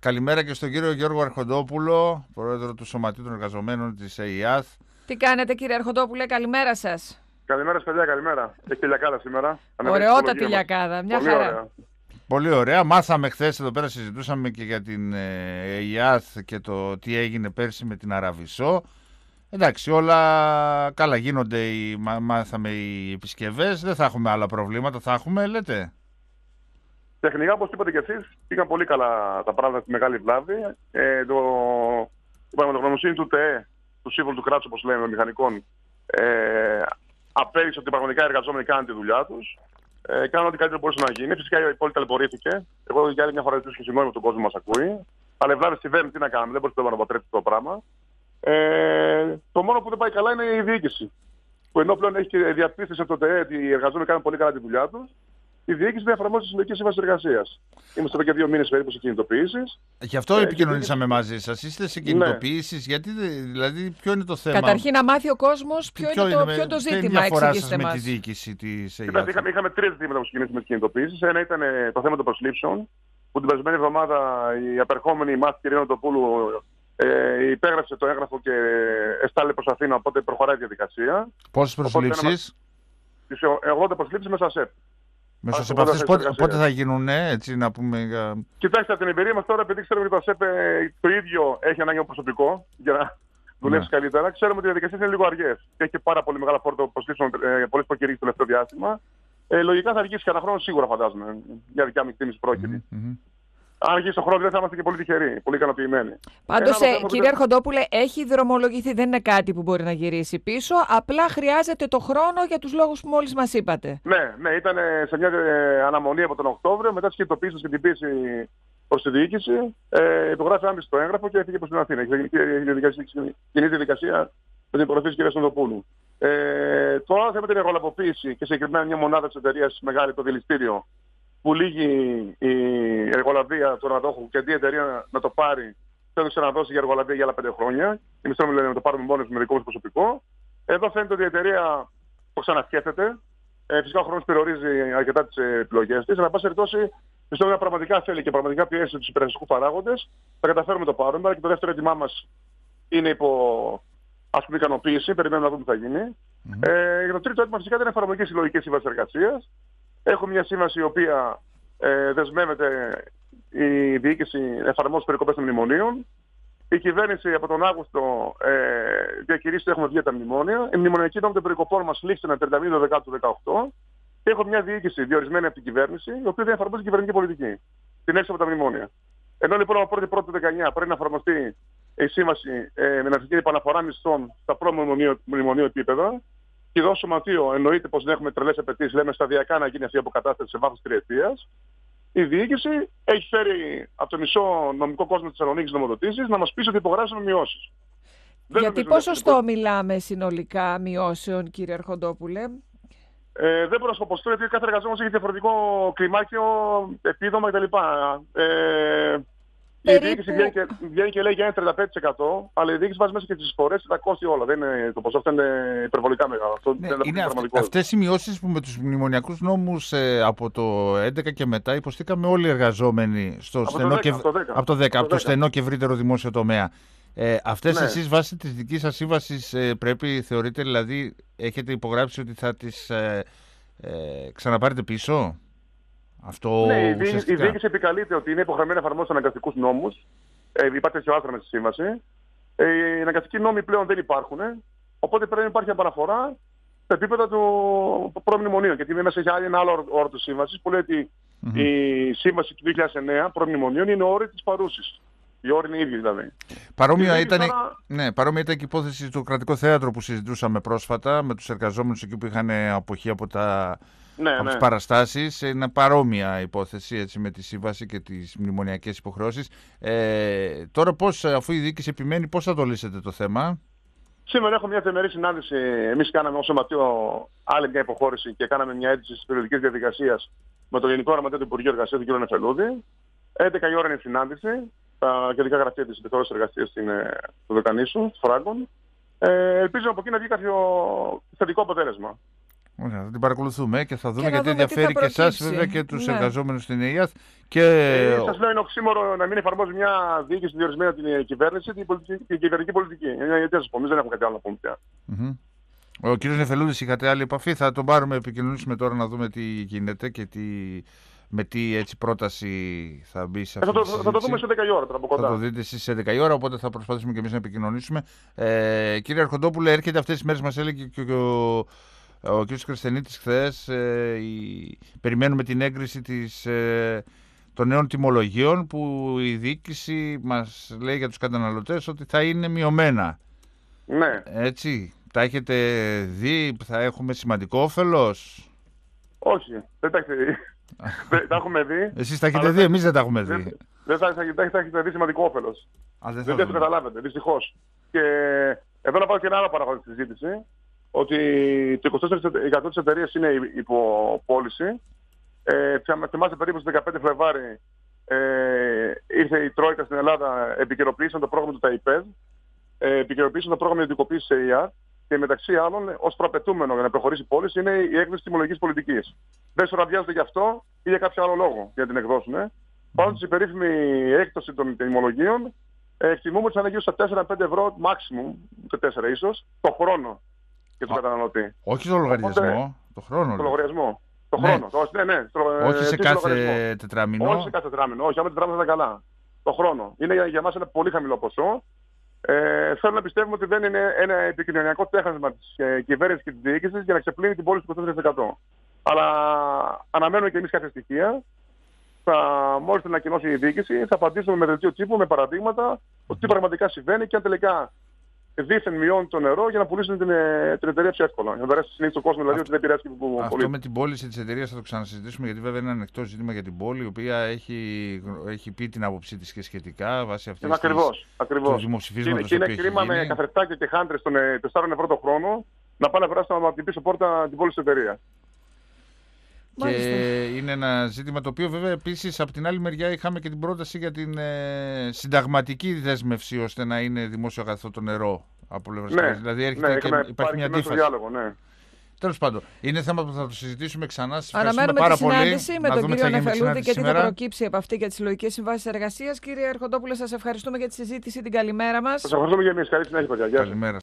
Καλημέρα και στον κύριο Γιώργο Αρχοντόπουλο, πρόεδρο του Σωματείου των Εργαζομένων της ΕΙΑΘ. Τι κάνετε, κύριε Αρχοντόπουλε, καλημέρα σας. Καλημέρα, παιδιά, καλημέρα. Έχει τηλιακάδα σήμερα. Ωραιότατη τηλιακάδα, μια Πολύ χαρά. ωραία. Πολύ ωραία. Μάθαμε χθες εδώ πέρα, συζητούσαμε και για την ΕΙΑΘ και το τι έγινε πέρσι με την Αραβισσό. Εντάξει, όλα καλά γίνονται, μάθαμε οι επισκευές, δεν θα έχουμε άλλα προβλήματα, θα έχουμε, λέτε. Τεχνικά, όπως είπατε και εσείς, πήγαν πολύ καλά τα πράγματα στη Μεγάλη Βλάβη. Η πραγματογνωμοσύνη του ΤΕΕ, του σύμβολου του κράτους, όπως λέμε, των μηχανικών, απέδειξε ότι πραγματικά οι εργαζόμενοι κάνουν τη δουλειά τους. Κάνουν ό,τι καλύτερο μπορούσε να γίνει. Φυσικά η πόλη ταλαιπωρήθηκε. Εγώ για άλλη μια φορά ζητήσω συγγνώμη με τον κόσμο που μας ακούει. Αλλά η Βλάβη συμβαίνει, τι να κάνουμε, δεν μπορεί να πατρέψει το πράγμα. Το μόνο που δεν πάει καλά είναι η διοίκηση. Που ενώ πλέον έχει διαπίστευση από το ΤΕΕ ότι οι εργαζόμενοι κάνουν πολύ καλά τη δουλειά τους, η διοίκηση δεν εφαρμόζει τη Συλλογική Σύμβαση Εργασίας. Είμαστε εδώ και 2 μήνες περίπου σε κινητοποιήσεις. Γι' αυτό επικοινωνήσαμε μαζί σας. Είστε σε κινητοποιήσεις, γιατί δηλαδή ποιο είναι το θέμα. Καταρχήν να μάθει ο κόσμος ποιο είναι το ζήτημα. Ποια είναι η διαφορά σας με τη διοίκηση της ΕΙΑΘ. Είχαμε 3 ζητήματα που ξεκινήσαμε με τις κινητοποιήσεις. Ένα ήταν το θέμα των προσλήψεων, που την περασμένη εβδομάδα η απερχόμενη μάθη κυρία Νοτοπούλου υπέγραψε το έγγραφο και εστάλει προς Αθήνα, οπότε προχωράει η διαδικασία. Πόσες προσλήψεις? Τις 80 προσλήψεις μέσα σε ΣΕΠ. Μέσα από αυτές πότε θα γίνουν, έτσι να πούμε. Κοιτάξτε, από την εμπειρία μας τώρα, επειδή ξέρουμε ότι το ΑΣΕΠ το ίδιο έχει ανάγκη από προσωπικό για να δουλέψει καλύτερα, ξέρουμε ότι οι διαδικασίες είναι λίγο αργές. Και έχει πάρα πολύ μεγάλο φόρτο προσλήψεων, πολλές προκηρύξεις το τελευταίο διάστημα. Λογικά θα αργήσει κανένα χρόνο σίγουρα, φαντάζομαι. Για δικιά μου εκτίμηση πρόκειται. Αν αργήσει τον χρόνο, δεν θα είμαστε και πολύ τυχεροί, πολύ ικανοποιημένοι. Πάντως, κύριε Αρχοντόπουλε, έχει δρομολογηθεί, δεν είναι κάτι που μπορεί να γυρίσει πίσω. Απλά χρειάζεται το χρόνο για τους λόγους που μόλις μας είπατε. Ναι, ήταν σε μια αναμονή από τον Οκτώβριο, μετά τις κινητοποιήσεις και την πίεση προς τη διοίκηση. Υπογράφει άμεση το έγγραφο και έφυγε προς την Αθήνα. Κοινή διαδικασία με την υπογραφή της κυρίας Νοτοπούλου. Το άλλο θέμα είναι η εργολαποποίηση και συγκεκριμένα μια μονάδα της εταιρείας μεγάλη, το δηληστήριο, που λύγει η εργολαβία του αναδόχου και αντί η εταιρεία να το πάρει, θέλει να δώσει για εργολαβία για άλλα 5 χρόνια. Εμείς θέλουμε να το πάρουμε μόνος με δικό μας προσωπικό. Εδώ φαίνεται ότι η εταιρεία το ξανασκέφτεται. Φυσικά ο χρόνος περιορίζει αρκετά τις επιλογές της. Αλλά, εν πάση περιπτώσει, πιστεύω ότι πραγματικά θέλει και πραγματικά πιέσει τους υπηρεσιακούς παράγοντες. Θα καταφέρουμε να το πάρουμε. Αλλά και το δεύτερο έτοιμά μας είναι υπό ικανοποίηση. Περιμένουμε να δούμε τι θα γίνει. Για το τρίτο έτοιμο φυσικά είναι εφαρμογή συλλογικής σύμβασης εργασίας. Έχουμε μια σύμβαση η οποία δεσμεύεται η διοίκηση να εφαρμόσει περικοπές των μνημονίων. Η κυβέρνηση από τον Αύγουστο διακηρύσει ότι έχουμε βγει τα μνημόνια. Η μνημονιακή νόμη των περικοπών μας λήξει ένα 31 Δεκάτου του 2018. Και έχω μια διοίκηση διορισμένη από την κυβέρνηση, η οποία δεν εφαρμόζει κυβερνητική πολιτική. Την έξω από τα μνημόνια. Ενώ λοιπόν από 1η του 19 πρέπει να εφαρμοστεί η σύμβαση με να γίνει επαναφορά μισθών στα προ-μνημονίου επίπεδα. Και εδώ σωματείο εννοείται πως δεν έχουμε τρελές απαιτήσεις, λέμε σταδιακά να γίνει αυτή η αποκατάσταση σε βάθος 3ετίας. Η διοίκηση έχει φέρει από το μισό νομικό κόσμο της Θεσσαλονίκης νομοδοτήσεις να μας πει ότι υπογράψαμε μειώσεις. Γιατί ποσοστό μιλάμε συνολικά μειώσεων, κύριε Αρχοντόπουλε? Δεν μπορώ να σου πω γιατί κάθε εργαζόμενος έχει διαφορετικό κλιμάκιο, επίδομα κτλ. Η διοίκηση βγαίνει και λέει για ένα 35%, αλλά η διοίκηση βάζει μέσα και τις εισφορές και τα κόστη όλα. Δεν είναι, το ποσό αυτό είναι υπερβολικά μεγάλο. Αυτό είναι αυτές οι μειώσεις που με τους μνημονιακούς νόμους από το 2011 και μετά υποστήκαμε όλοι οι εργαζόμενοι από το στενό και ευρύτερο δημόσιο τομέα. Αυτές εσείς βάσει της δικής σας σύμβασης πρέπει, θεωρείτε, δηλαδή έχετε υπογράψει ότι θα τις ξαναπάρετε πίσω? Ναι, η διοίκηση επικαλείται ότι είναι υποχρεωμένη να εφαρμόσει αναγκαστικούς νόμους. Υπάρχει τέτοιο άρθρο με στη σύμβαση. Οι αναγκαστικοί νόμοι πλέον δεν υπάρχουν. Οπότε πρέπει να υπάρχει επαναφορά στα επίπεδα του προμνημονίου. Γιατί μέσα έχει ένα άλλο όρο της σύμβασης που λέει ότι η σύμβαση του 2009 προμνημονίων είναι όροι της παρούσης. Οι όροι είναι ίδιοι δηλαδή. Παρόμοια ήταν και η υπόθεση του Κρατικό Θέατρο που συζητούσαμε πρόσφατα με τους εργαζόμενους εκεί που είχαν αποχή από τις παραστάσεις. Είναι παρόμοια υπόθεση έτσι, με τη σύμβαση και τις μνημονιακές υποχρεώσεις. Τώρα πώς, αφού η διοίκηση επιμένει, πώς θα το λύσετε το θέμα? Σήμερα έχω μια θεμερή συνάντηση. Εμείς κάναμε ως σωματείο άλλη μια υποχώρηση και κάναμε μια αίτηση της περιοδικής διαδικασίας με τον Γενικό Γραμματέα του Υπουργείου Εργασίας, τον κ. Νεφελούδη. 11 η ώρα είναι η συνάντηση. Τα κεντρικά γραφεία της Επιτροπής Εργασίας του Δεκανήσου, Φράγκων. Ελπίζω από εκεί να βγει κάποιο θετικό αποτέλεσμα. Ωραία, θα την παρακολουθούμε και θα δούμε γιατί ενδιαφέρει και εσάς βέβαια και τους εργαζόμενους στην ΕΙΑΘ. Σας λέω, είναι οξύμορο να μην εφαρμόζει μια διοίκηση διορισμένη από την κυβέρνηση την κυβερνική πολιτική. Γιατί να σας πω, εμείς δεν έχουμε κάτι άλλο να πούμε πια. Ο κύριος Νεφελούδης, είχατε άλλη επαφή? Θα τον πάρουμε, επικοινωνήσουμε τώρα να δούμε τι γίνεται και με τι έτσι πρόταση θα μπει σε αυτή τη συζήτηση. Θα το δούμε σε 10 η ώρα τώρα από κοντά. Θα το δείτε εσείς σε 10 η ώρα, οπότε θα προσπαθήσουμε και εμείς να επικοινωνήσουμε. Κύριε Αρχοντόπουλε, έρχεται αυτές τις μέρες, μας έλεγε και ο κ. Κρεσθενίτης χθες, περιμένουμε την έγκριση των νέων τιμολογίων που η διοίκηση μας λέει για τους καταναλωτές ότι θα είναι μειωμένα. Ναι. Έτσι, τα έχετε δει, θα έχουμε σημαντικό όφελος? Όχι, δεν τα έχετε δει. Τα έχουμε δει. Εσείς τα έχετε δει, εμείς δεν τα έχουμε δει. Δεν θα έχετε δει σημαντικό όφελος. Δεν το καταλάβετε, δυστυχώς. Και εδώ να πάω και ένα άλλο παράγοντα στη συζήτηση, ότι το 24% της εταιρείας είναι υποπώληση. Θυμάστε περίπου στις 15 Φλεβάρι ήρθε η Τρόικα στην Ελλάδα, επικαιροποίησαν το πρόγραμμα του ΤΑΙΠΕΔ, επικαιροποίησαν το πρόγραμμα ιδιωτικοποίησης ΕΙΑ και μεταξύ άλλων ως προαπαιτούμενο για να προχωρήσει η πώληση είναι η έκδοση τιμολογικής πολιτικής. Δεν σωραδιάζονται γι' αυτό ή για κάποιο άλλο λόγο για να την εκδώσουν. Πάνω στην περίφημη έκδοση των τιμολογίων, εκτιμούμε ότι θα είναι γύρω στα 4-5 ευρώ maximum, και 4 ίσως, το χρόνο για τον καταναλωτή. Όχι το λογαριασμό, το χρόνο. Το λογαριασμό. Το χρόνο. Όχι σε κάθε τετράμινο. Όχι σε κάθε τετράμινο. Όχι, άμα τετράμινο θα είναι καλά. Το χρόνο. Είναι για μας ένα πολύ χαμηλό ποσό. Θέλω να πιστεύουμε ότι δεν είναι ένα επικοινωνιακό τέχνασμα της κυβέρνησης και της διοίκησης για να ξεπλύνει την πώληση του 24%. Αλλά αναμένουμε και εμείς κάποια στοιχεία. Μόλις την ανακοινώσει η διοίκηση, θα απαντήσουμε με δελτίο τύπου, με παραδείγματα, ότι τι πραγματικά συμβαίνει και αν τελικά δήθεν μειώνει το νερό για να πουλήσουν την εταιρεία πιο εύκολα. Για να περάσει συνήθως στον κόσμο, δηλαδή ότι δεν επηρεάζει και που αυτό πωλήσει. Με την πώληση της εταιρείας θα το ξανασυζητήσουμε, γιατί βέβαια είναι ένα ανοιχτό ζήτημα για την πόλη, η οποία έχει πει την άποψή της και σχετικά βάσει αυτής του δημοψηφίσματος. Και είναι κρίμα με καθρεφτάκια και χάντρες των 4 ευρώ το χρόνο να πάνε να περάσουν από την πίσω πόρτα την πώληση της εταιρείας. Και είναι ένα ζήτημα το οποίο βέβαια επίσης από την άλλη μεριά είχαμε και την πρόταση για την συνταγματική δέσμευση ώστε να είναι δημόσιο αγαθό το νερό από πλευράς. Δηλαδή έρχεται και υπάρχει μια αντίφαση. Διάλογο, ναι. Τέλος πάντων, είναι θέμα που θα το συζητήσουμε ξανά. Αναμένουμε τη συνάντηση με τον κύριο Νεφελούδη και τι θα προκύψει από αυτή για τις συλλογικές συμβάσεις εργασίας. Κύριε Αρχοντόπουλε, σας ευχαριστούμε για τη συζήτηση. Την καλημέρα μας. Σας ευχαριστούμε για εμείς. Καλή συνέχεια, παιδιά. Καλημέρα.